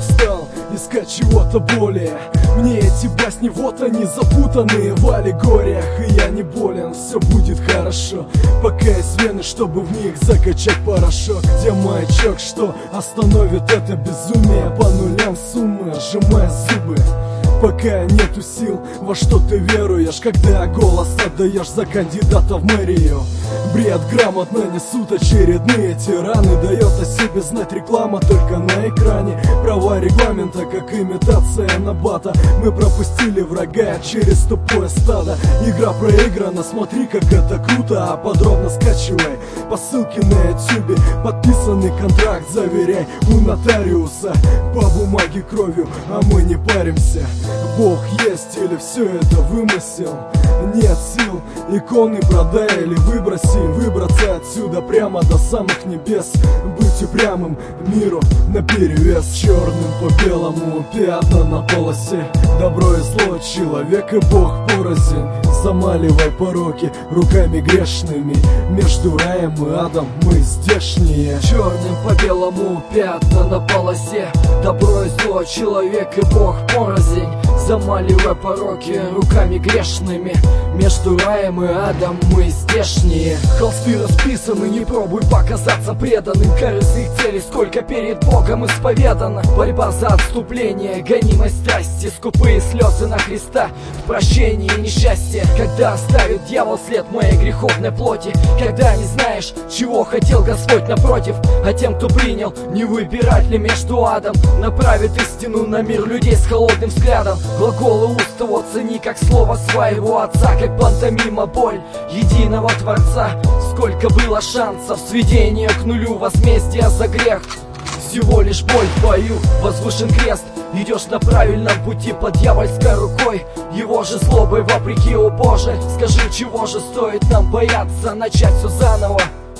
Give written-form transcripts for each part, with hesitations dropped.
устал искать чего-то более. Мне эти басни, вот они, запутанные в аллегориях. И я не болен, все будет хорошо, пока из вены, чтобы в них закачать порошок. Где маячок, что остановит это безумие? По нулям суммы, сжимая зубы, пока нету сил, во что ты веруешь, когда голос отдаешь за кандидата в мэрию. Бред грамотно несут очередные тираны, дает о себе знать реклама только на экране. Права регламента, как имитация набата. Мы пропустили врага через тупое стадо. Игра проиграна, смотри, как это круто. А подробно скачивай по ссылке на ютубе. Подписанный контракт заверяй у нотариуса. По бумаге кровью, а мы не паримся. Бог есть или все это вымысел? Нет сил, иконы продай или выброси. Выбраться отсюда прямо до самых небес. Быть упрямым миру наперевес. Черным по белому, пятна на полосе. Добро и зло, человек и Бог порознь. Замаливай пороки руками грешными. Между раем и адом мы здешние. Черным по белому, пятна на полосе. Добро и зло, человек и Бог порознь. Замаливай пороки руками грешными. Между раем и адом мы здешние. Холсты расписаны, не пробуй показаться преданным. Корыстных целей сколько перед Богом исповедано. Борьба за отступление, гонимость страсти. Скупые слезы на Христа в прощении и несчастье. Когда оставит дьявол след моей греховной плоти. Когда не знаешь, чего хотел Господь напротив. А тем, кто принял, не выбирать ли между адом. Направит истину на мир людей с холодным взглядом. Глаголы уст его цени, как слово своего отца. Как пантомима боль единого Творца. Сколько было шансов, сведения к нулю. Возмездие за грех, всего лишь боль в бою. Возвышен крест, идешь на правильном пути под дьявольской рукой. Его же злобой вопреки, о Боже. Скажи, чего же стоит нам бояться? Начать все заново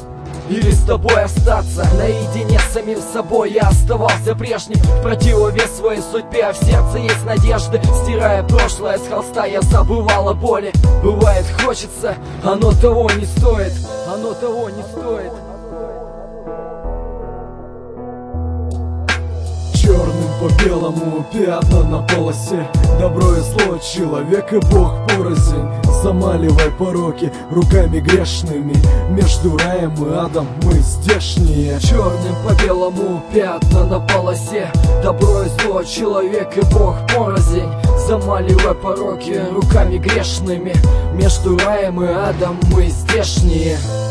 или с тобой остаться? Наедине с самим собой я оставался прежним. В противовес своей судьбе, а в сердце есть надежды. Стирая прошлое с холста, я забывал о боли. Бывает хочется, оно того не стоит. Оно того не стоит. Черным по белому, пятна на полосе. Добро и зло, человек и Бог порознь. Замаливай пороки руками грешными. Между раем и адом мы здешние. Черным по белому, пятна на полосе. Добро и зло, человек и Бог порознь. Замаливай пороки руками грешными. Между раем и адом мы здешние.